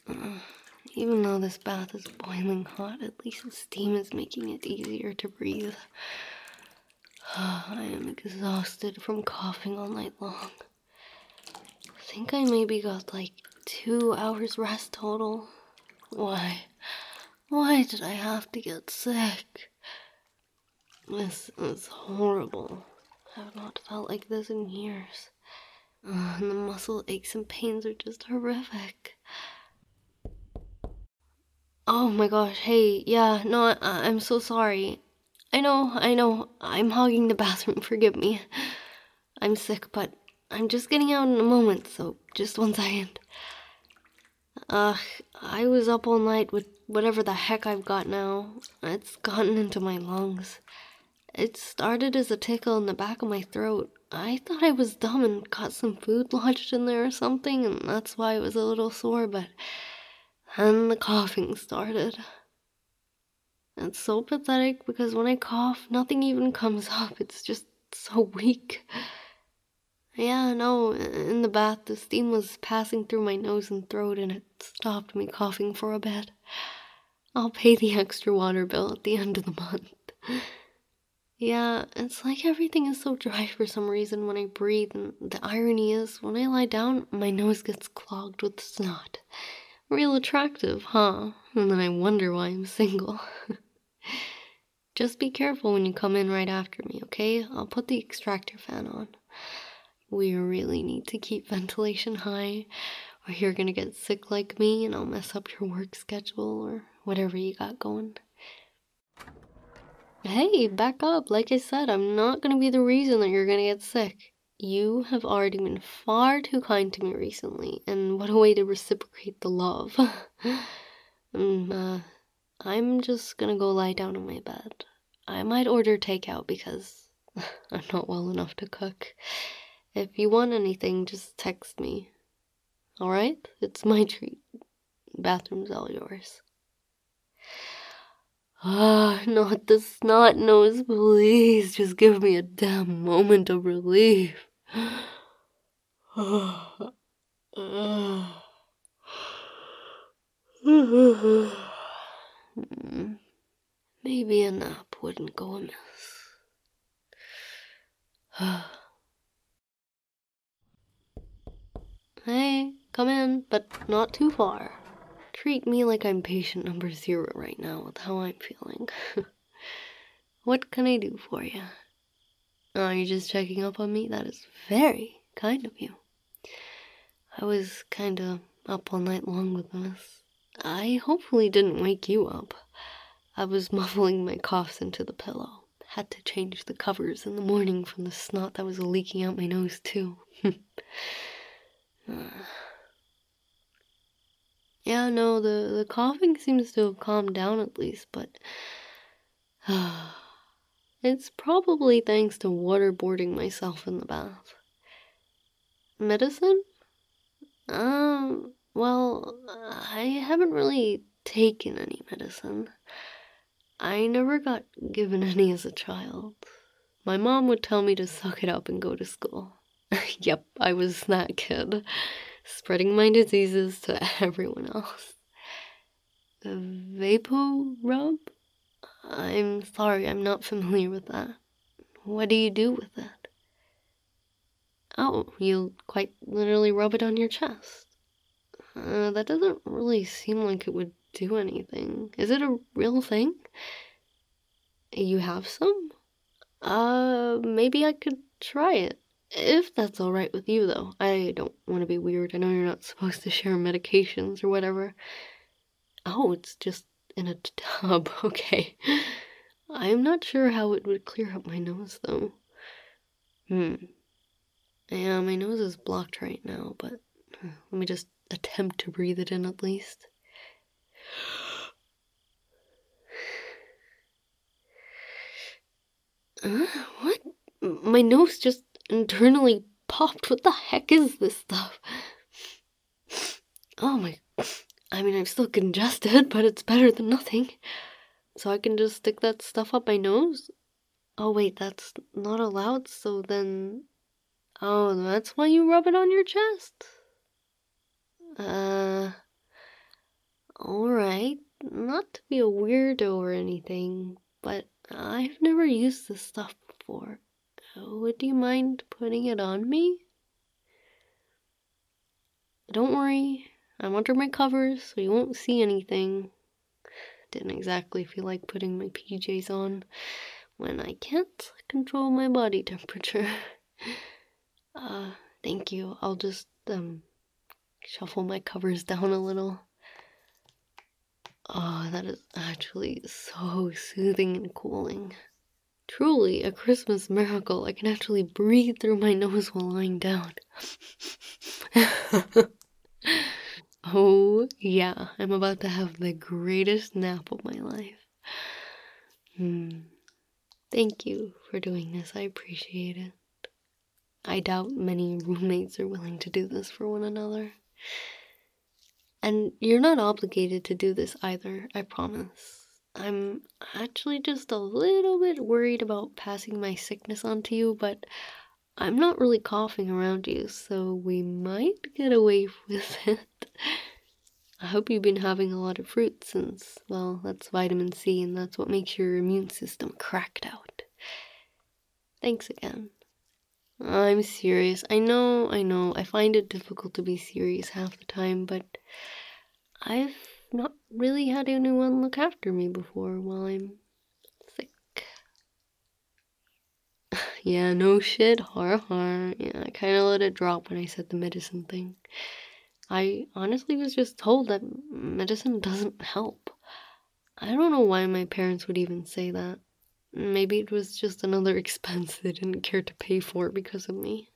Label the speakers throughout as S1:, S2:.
S1: Uh, Even though this bath is boiling hot, at least the steam is making it easier to breathe. I am exhausted from coughing all night long. I think I maybe got like 2 hours rest total. Why? Why did I have to get sick? This is horrible. I have not felt like this in years. And the muscle aches and pains are just horrific. Oh my gosh, hey, yeah, no, I'm so sorry. I know, I'm hogging the bathroom, forgive me. I'm sick, but I'm just getting out in a moment, so just 1 second. I was up all night with whatever the heck I've got now. It's gotten into my lungs. It started as a tickle in the back of my throat. I thought I was dumb and got some food lodged in there or something, and that's why it was a little sore, but then the coughing started. It's so pathetic because when I cough, nothing even comes up. It's just so weak. Yeah, no, in the bath, the steam was passing through my nose and throat, and it stopped me coughing for a bit. I'll pay the extra water bill at the end of the month. Yeah, it's like everything is so dry for some reason when I breathe, and the irony is, when I lie down, my nose gets clogged with snot. Real attractive, huh? And then I wonder why I'm single. Just be careful when you come in right after me, okay? I'll put the extractor fan on. We really need to keep ventilation high, or you're gonna get sick like me and I'll mess up your work schedule or whatever you got going. Hey, back up. Like I said, I'm not gonna be the reason that you're gonna get sick. You have already been far too kind to me recently, and what a way to reciprocate the love. I'm just gonna go lie down on my bed. I might order takeout because I'm not well enough to cook. If you want anything, just text me. Alright? It's my treat. Bathroom's all yours. Not the snot nose, please. Just give me a damn moment of relief. Maybe a nap wouldn't go amiss. Hey, come in, but not too far. Treat me like I'm patient number 0 right now with how I'm feeling. What can I do for you? Oh, you're just checking up on me? That is very kind of you. I was kinda up all night long with this. I hopefully didn't wake you up. I was muffling my coughs into the pillow. Had to change the covers in the morning from the snot that was leaking out my nose, too. Yeah, no, the coughing seems to have calmed down at least, but it's probably thanks to waterboarding myself in the bath. Medicine? Well, I haven't really taken any medicine. I never got given any as a child. My mom would tell me to suck it up and go to school. Yep, I was that kid, spreading my diseases to everyone else. The Vapo rub? I'm sorry, I'm not familiar with that. What do you do with it? Oh, you quite literally rub it on your chest. That doesn't really seem like it would do anything. Is it a real thing? You have some? Maybe I could try it. If that's alright with you, though. I don't want to be weird. I know you're not supposed to share medications or whatever. Oh, it's just in a tub. Okay. I'm not sure how it would clear up my nose, though. Yeah, my nose is blocked right now, but let me just attempt to breathe it in at least. What? My nose just internally popped. What the heck is this stuff? Oh my... I mean, I'm still congested, but it's better than nothing. So I can just stick that stuff up my nose? Oh wait, that's not allowed, so then... Oh, that's why you rub it on your chest? Alright, not to be a weirdo or anything, but I've never used this stuff before. Would you mind putting it on me? Don't worry, I'm under my covers, so you won't see anything. Didn't exactly feel like putting my PJs on when I can't control my body temperature. Thank you. I'll just, shuffle my covers down a little. Oh, that is actually so soothing and cooling. Truly a Christmas miracle. I can actually breathe through my nose while lying down. Oh, yeah, I'm about to have the greatest nap of my life. Thank you for doing this. I appreciate it. I doubt many roommates are willing to do this for one another. And you're not obligated to do this either, I promise. I'm actually just a little bit worried about passing my sickness on to you, but I'm not really coughing around you, so we might get away with it. I hope you've been having a lot of fruit since, well, that's vitamin C and that's what makes your immune system cracked out. Thanks again. I'm serious. I know. I find it difficult to be serious half the time, but I've not really had anyone look after me before while I'm sick. Yeah, no shit, har. Yeah, I kinda let it drop when I said the medicine thing. I honestly was just told that medicine doesn't help. I don't know why my parents would even say that. Maybe it was just another expense they didn't care to pay for because of me.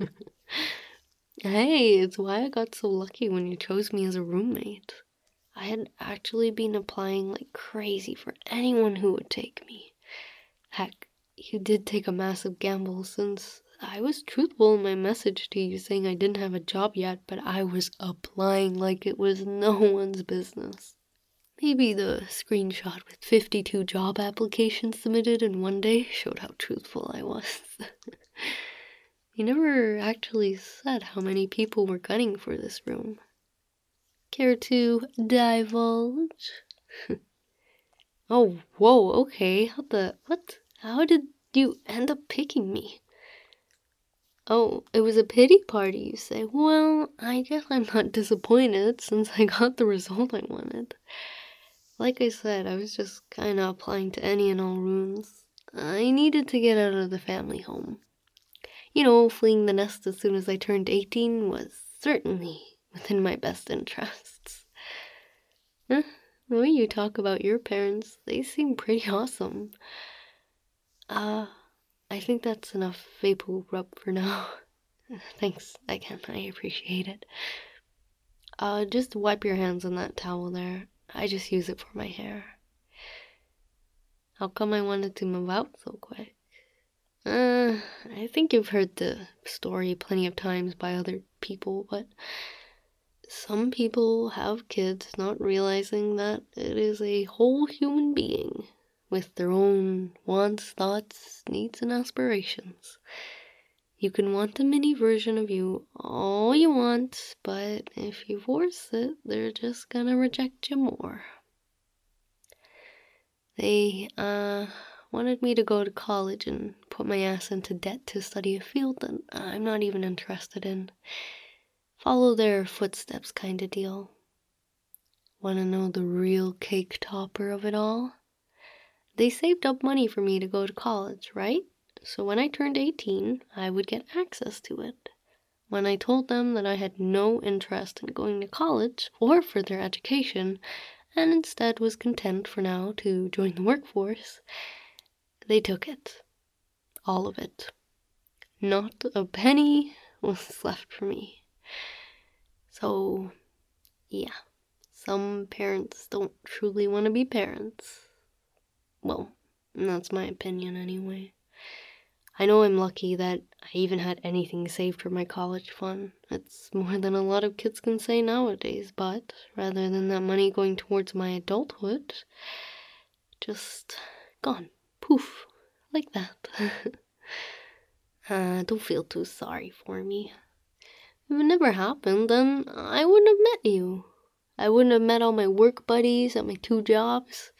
S1: Hey, it's why I got so lucky when you chose me as a roommate. I had actually been applying like crazy for anyone who would take me. Heck, you did take a massive gamble since I was truthful in my message to you saying I didn't have a job yet, but I was applying like it was no one's business. Maybe the screenshot with 52 job applications submitted in one day showed how truthful I was. You never actually said how many people were gunning for this room. Care to divulge? Oh, whoa, okay. What? How did you end up picking me? Oh, it was a pity party, you say? Well, I guess I'm not disappointed since I got the result I wanted. Like I said, I was just kinda applying to any and all rooms. I needed to get out of the family home. You know, fleeing the nest as soon as I turned 18 was certainly within my best interests. Huh? The way you talk about your parents, they seem pretty awesome. I think that's enough vapor rub for now. Thanks again, I appreciate it. Just wipe your hands on that towel there. I just use it for my hair. How come I wanted to move out so quick? I think you've heard the story plenty of times by other people, but some people have kids not realizing that it is a whole human being with their own wants, thoughts, needs, and aspirations. You can want a mini version of you all you want, but if you force it, they're just gonna reject you more. They, wanted me to go to college and put my ass into debt to study a field that I'm not even interested in. Follow their footsteps kinda deal. Wanna know the real cake topper of it all? They saved up money for me to go to college, right? So when I turned 18, I would get access to it. When I told them that I had no interest in going to college or further education, and instead was content for now to join the workforce, they took it. All of it. Not a penny was left for me. So, yeah. Some parents don't truly want to be parents. Well, that's my opinion anyway. I know I'm lucky that I even had anything saved for my college fund. It's more than a lot of kids can say nowadays, but rather than that money going towards my adulthood, just gone. Poof. Like that. Don't feel too sorry for me. If it never happened, then I wouldn't have met you. I wouldn't have met all my work buddies at my 2 jobs.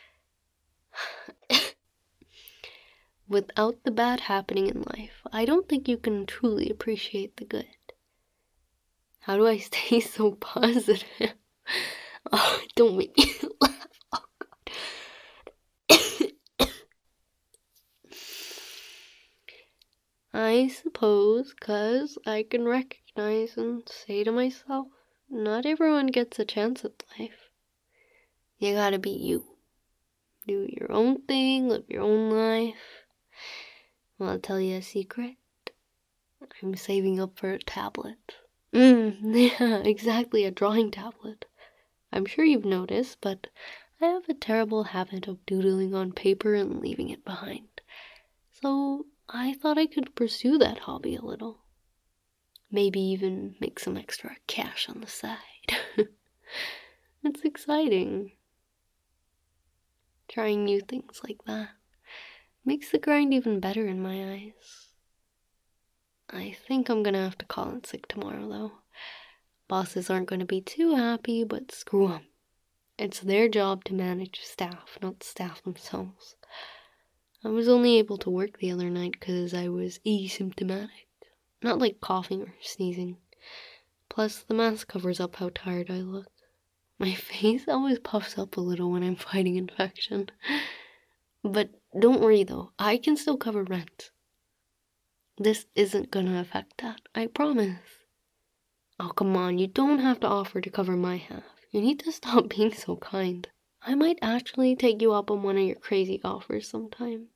S1: Without the bad happening in life, I don't think you can truly appreciate the good. How do I stay so positive? Oh, don't make me laugh. Oh, God. I suppose because I can recognize and say to myself, not everyone gets a chance at life. You gotta be you. Do your own thing, live your own life. Well, I'll tell you a secret. I'm saving up for a tablet. Yeah, exactly, a drawing tablet. I'm sure you've noticed, but I have a terrible habit of doodling on paper and leaving it behind. So I thought I could pursue that hobby a little. Maybe even make some extra cash on the side. It's exciting. Trying new things like that makes the grind even better in my eyes. I think I'm gonna have to call in sick tomorrow, though. Bosses aren't gonna be too happy, but screw 'em. It's their job to manage staff, not staff themselves. I was only able to work the other night because I was asymptomatic. Not like coughing or sneezing. Plus, the mask covers up how tired I look. My face always puffs up a little when I'm fighting infection. But don't worry though, I can still cover rent. This isn't gonna affect that, I promise. Oh, come on, you don't have to offer to cover my half. You need to stop being so kind. I might actually take you up on one of your crazy offers sometime.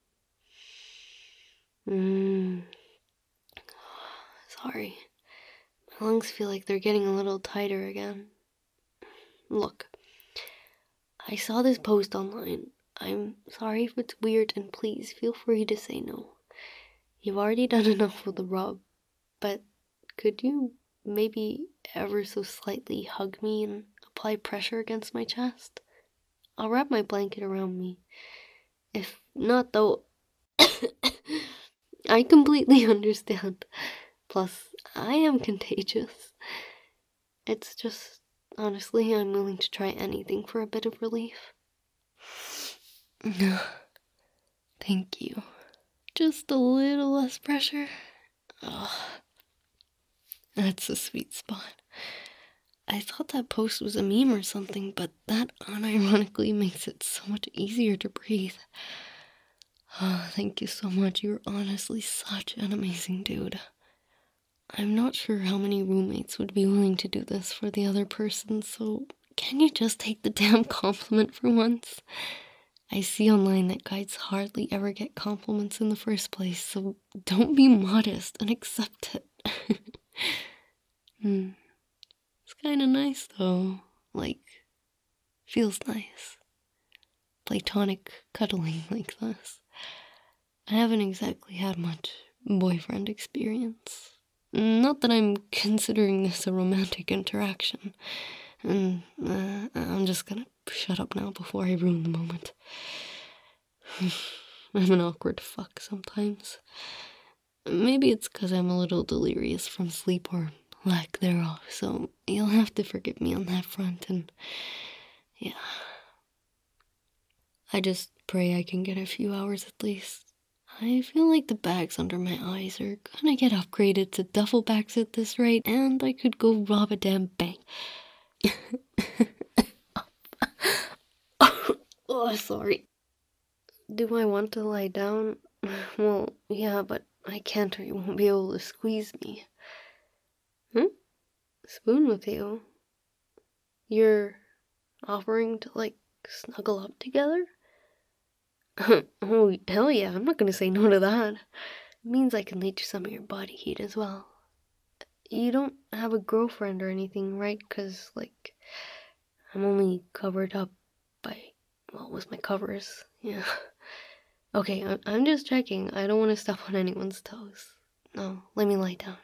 S1: Sorry. My lungs feel like they're getting a little tighter again. Look, I saw this post online. I'm sorry if it's weird, and please feel free to say no. You've already done enough with the rub, but could you maybe ever so slightly hug me and apply pressure against my chest? I'll wrap my blanket around me. If not, though, I completely understand. Plus, I am contagious. It's just, honestly, I'm willing to try anything for a bit of relief. Thank you. Just a little less pressure. Oh, that's a sweet spot. I thought that post was a meme or something, but that unironically makes it so much easier to breathe. Oh, thank you so much. You're honestly such an amazing dude. I'm not sure how many roommates would be willing to do this for the other person, so can you just take the damn compliment for once? I see online that guys hardly ever get compliments in the first place, so don't be modest and accept it. It's kinda nice though. Like, feels nice. Platonic cuddling like this. I haven't exactly had much boyfriend experience. Not that I'm considering this a romantic interaction. And I'm just gonna shut up now before I ruin the moment. I'm an awkward fuck sometimes. Maybe it's because I'm a little delirious from sleep or lack thereof, so you'll have to forgive me on that front, and yeah. I just pray I can get a few hours at least. I feel like the bags under my eyes are gonna get upgraded to duffel bags at this rate, and I could go rob a damn bank. Oh, sorry. Do I want to lie down? Well, yeah, but I can't or you won't be able to squeeze me. Spoon with you? You're offering to, like, snuggle up together? Oh, hell yeah, I'm not gonna say no to that. It means I can leech some of your body heat as well. You don't have a girlfriend or anything, right? 'Cause, like, I'm only covered up by, well, with my covers, yeah. Okay, I'm just checking. I don't want to step on anyone's toes. No, let me lie down.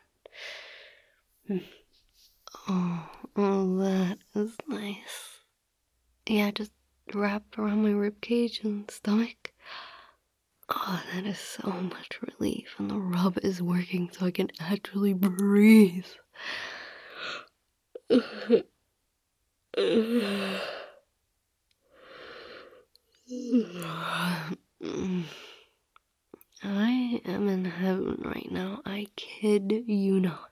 S1: Oh, that is nice. Yeah, just wrapped around my ribcage and stomach. Oh, that is so much relief, and the rub is working so I can actually breathe. I am in heaven right now. I kid you not.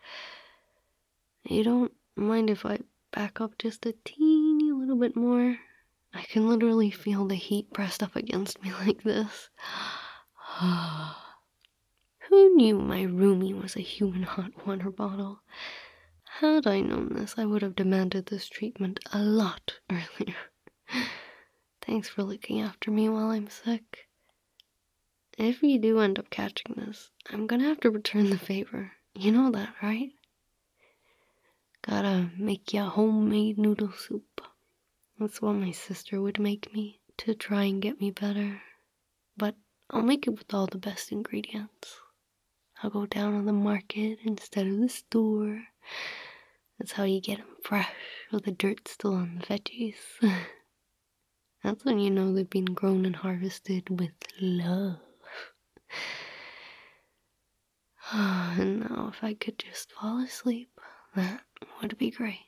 S1: You don't mind if I back up just a teeny little bit more? I can literally feel the heat pressed up against me like this. Who knew my roomie was a human hot water bottle? Had I known this, I would have demanded this treatment a lot earlier. Thanks for looking after me while I'm sick. If you do end up catching this, I'm gonna have to return the favor. You know that, right? Gotta make ya homemade noodle soup. That's what my sister would make me to try and get me better. But I'll make it with all the best ingredients. I'll go down to the market instead of the store. That's how you get them fresh, with the dirt still on the veggies. That's when you know they've been grown and harvested with love. And now if I could just fall asleep, that would be great.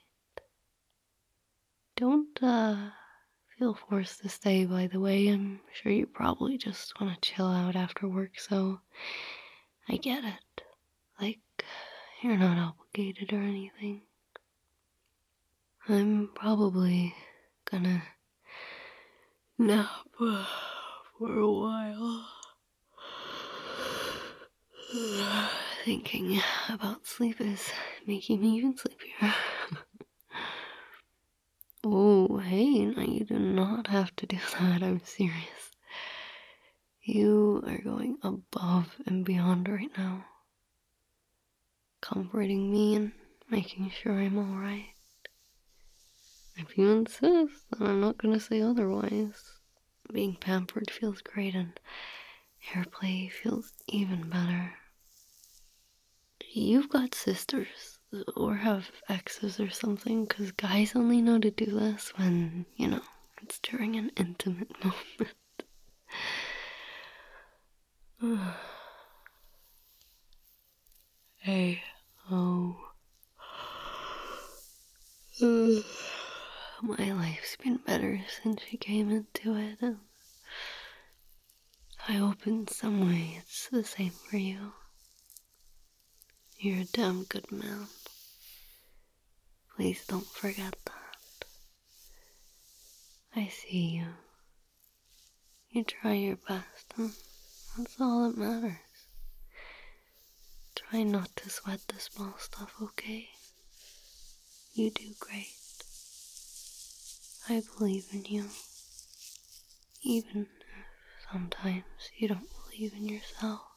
S1: Don't, feel forced to stay, by the way. I'm sure you probably just want to chill out after work, so I get it. Like, you're not obligated or anything. I'm probably gonna nap for a while. Thinking about sleep is making me even sleepier. Oh, hey, now you do not have to do that, I'm serious. You are going above and beyond right now. Comforting me and making sure I'm alright. If you insist, then I'm not gonna say otherwise. Being pampered feels great and airplay feels even better. You've got sisters, or have exes or something, because guys only know to do this when, it's during an intimate moment. Hey, oh. My life's been better since she came into it, and I hope in some way it's the same for you. You're a damn good man. Please don't forget that. I see you. You try your best, and that's all that matters. Try not to sweat the small stuff, okay? You do great. I believe in you. Even if sometimes you don't believe in yourself.